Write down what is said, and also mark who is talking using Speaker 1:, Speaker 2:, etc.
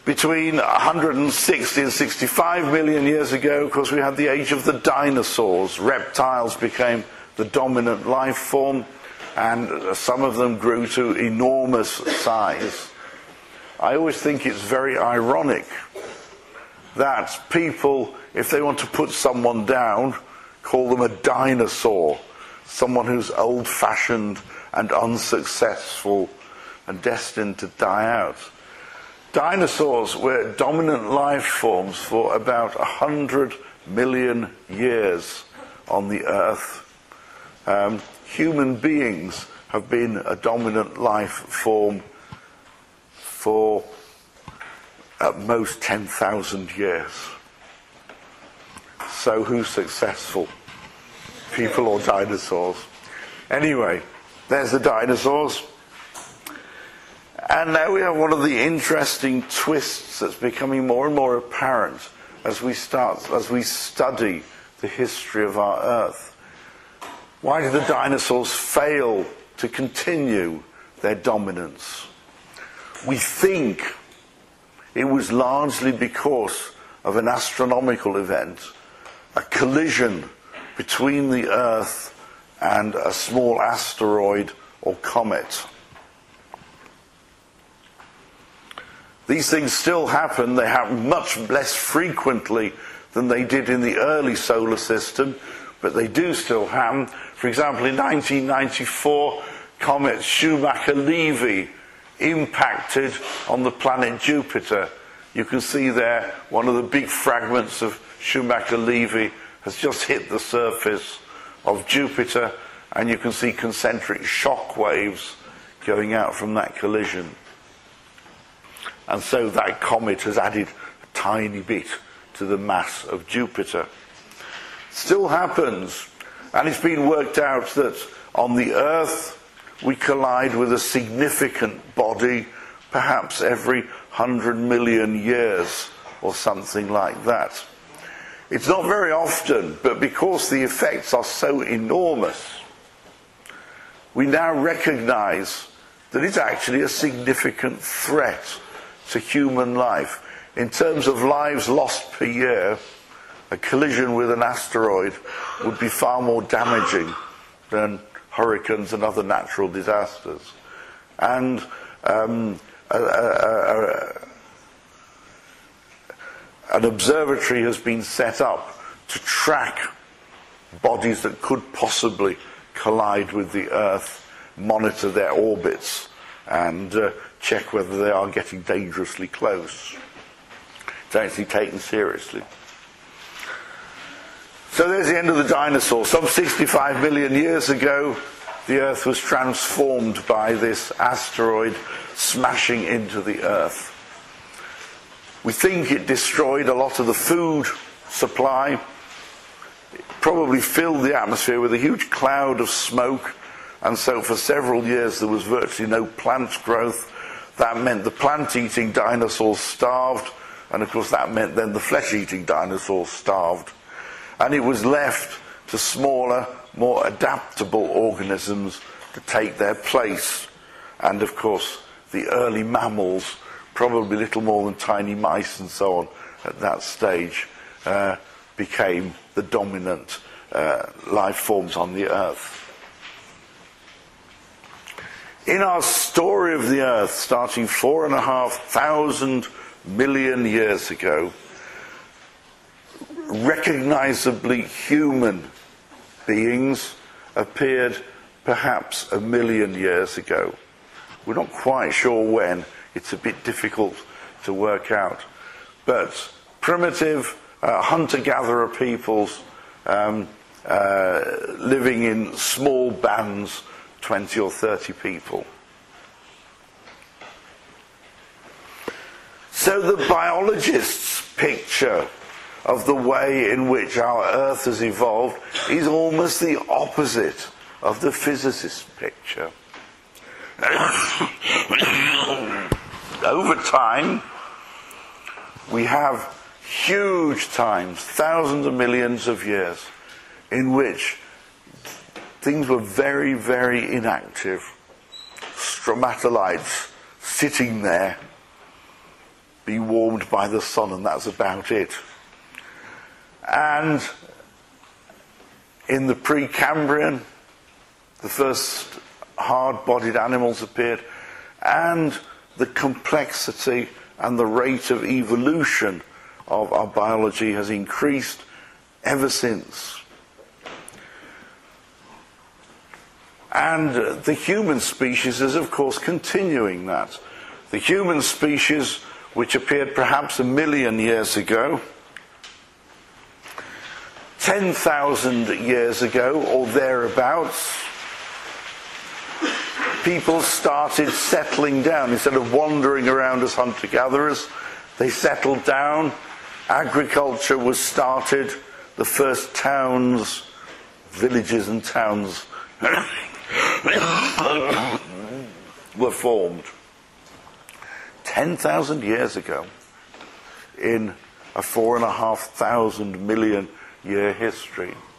Speaker 1: Between 160 and 65 million years ago, of course, we had the age of the dinosaurs. Reptiles became the dominant life form, and some of them grew to enormous size. I always think it's very ironic that people, if they want to put someone down, call them a dinosaur, someone who's old-fashioned and unsuccessful and destined to die out. Dinosaurs were dominant life forms for about 100 million years on the Earth. Human beings have been a dominant life form for at most 10,000 years. So who's successful? People or dinosaurs? Anyway, there's the dinosaurs. And now we have one of the interesting twists that's becoming more and more apparent as we study the history of our Earth. Why did the dinosaurs fail to continue their dominance? We think it was largely because of an astronomical event, a collision between the Earth and a small asteroid or comet. These things still happen. They happen much less frequently than they did in the early solar system, but they do still happen. For example, in 1994, comet Schumacher-Levy impacted on the planet Jupiter. You can see there one of the big fragments of Schumacher-Levy has just hit the surface of Jupiter, and you can see concentric shock waves going out from that collision. And so that comet has added a tiny bit to the mass of Jupiter. Still happens, and it's been worked out that on the Earth we collide with a significant body perhaps every 100 million years or something like that. It's not very often, but because the effects are so enormous, we now recognize that it's actually a significant threat to human life. In terms of lives lost per year, a collision with an asteroid would be far more damaging than hurricanes and other natural disasters. And an observatory has been set up to track bodies that could possibly collide with the Earth, monitor their orbits, and check whether they are getting dangerously close. It's actually taken seriously. So there's the end of the dinosaurs. Some 65 million years ago, the Earth was transformed by this asteroid smashing into the Earth. We think it destroyed a lot of the food supply. It probably filled the atmosphere with a huge cloud of smoke, and so for several years there was virtually no plant growth. That meant the plant-eating dinosaurs starved, and of course that meant then the flesh-eating dinosaurs starved. And it was left to smaller, more adaptable organisms to take their place. And of course the early mammals, probably little more than tiny mice and so on at that stage, became the dominant life forms on the Earth. In our story of the Earth, starting 4,500 million years ago, recognizably human beings appeared perhaps 1 million years ago. We're not quite sure when. It's a bit difficult to work out. But primitive hunter-gatherer peoples living in small bands, 20 or 30 people. So the biologist's picture of the way in which our Earth has evolved is almost the opposite of the physicist's picture. Over time, we have huge times, thousands of millions of years, in which things were very, very inactive. Stromatolites sitting there, be warmed by the sun, and that's about it. And in the Precambrian, the first hard-bodied animals appeared, and the complexity and the rate of evolution of our biology has increased ever since. And the human species is, of course, continuing that. The human species, which appeared perhaps 1 million years ago, 10,000 years ago, or thereabouts, people started settling down. Instead of wandering around as hunter-gatherers, they settled down. Agriculture was started. The first towns, villages and towns were formed. 10,000 years ago, in a 4,500 million year history.